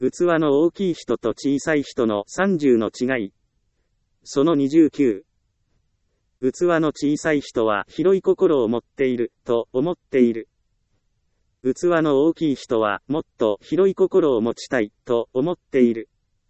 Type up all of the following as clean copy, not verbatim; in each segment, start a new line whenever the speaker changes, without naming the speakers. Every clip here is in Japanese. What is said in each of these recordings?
器の大きい人と小さい人の30の違い。その29。器の小さい人は広い心を持っていると思っている。器の大きい人はもっと広い心を持ちたいと思っている。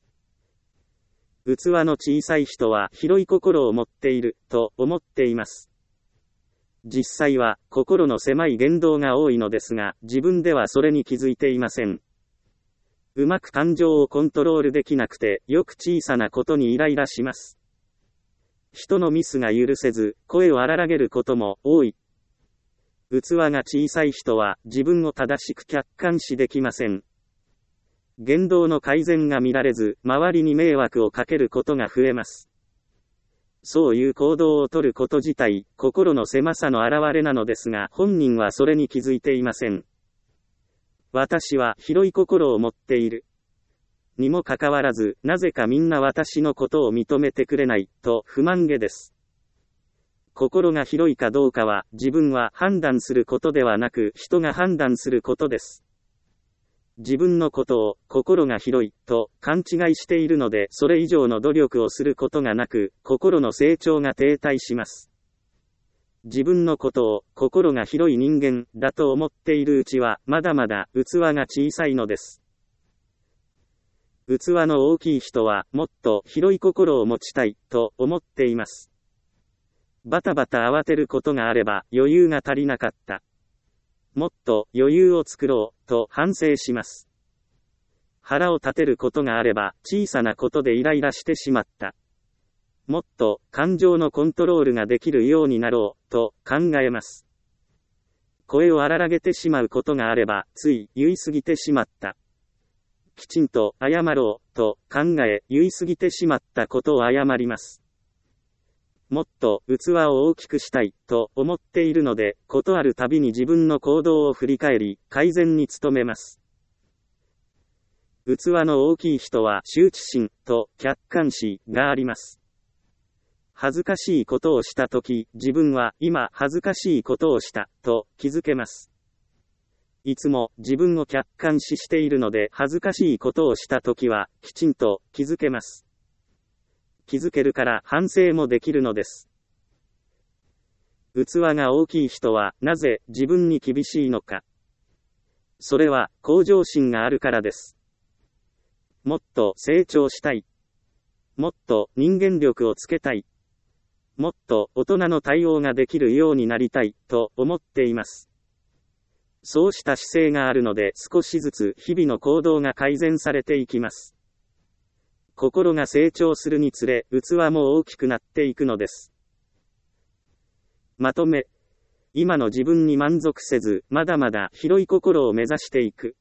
器の小さい人は広い心を持っていると思っています。実際は心の狭い言動が多いのですが、自分ではそれに気づいていません。うまく感情をコントロールできなくて、よく小さなことにイライラします。人のミスが許せず、声を荒げることも多い。器が小さい人は自分を正しく客観視できません。言動の改善が見られず、周りに迷惑をかけることが増えます。そういう行動をとること自体、心の狭さの表れなのですが、本人はそれに気づいていません。私は広い心を持っている。にもかかわらず、なぜかみんな私のことを認めてくれない、と不満げです。心が広いかどうかは、自分は判断することではなく、人が判断することです。自分のことを、心が広い、と勘違いしているので、それ以上の努力をすることがなく、心の成長が停滞します。自分のことを、心が広い人間、だと思っているうちは、まだまだ、器が小さいのです。器の大きい人は、もっと広い心を持ちたい、と思っています。バタバタ慌てることがあれば、余裕が足りなかった。もっと余裕を作ろう、と反省します。腹を立てることがあれば、小さなことでイライラしてしまった。もっと感情のコントロールができるようになろう、と考えます。声を荒げてしまうことがあれば、つい言い過ぎてしまった。きちんと謝ろう、と考え、言い過ぎてしまったことを謝ります。もっと器を大きくしたい、と思っているので、ことあるたびに自分の行動を振り返り、改善に努めます。器の大きい人は羞恥心と客観視があります。恥ずかしいことをしたとき、自分は今恥ずかしいことをした、と気づけます。いつも自分を客観視しているので、恥ずかしいことをしたときは、きちんと気づけます。気づけるから反省もできるのです。器が大きい人はなぜ自分に厳しいのか。それは向上心があるからです。もっと成長したい。もっと人間力をつけたい。もっと大人の対応ができるようになりたいと思っています。そうした姿勢があるので少しずつ日々の行動が改善されていきます。心が成長するにつれ、器も大きくなっていくのです。まとめ。今の自分に満足せず、まだまだ広い心を目指していく。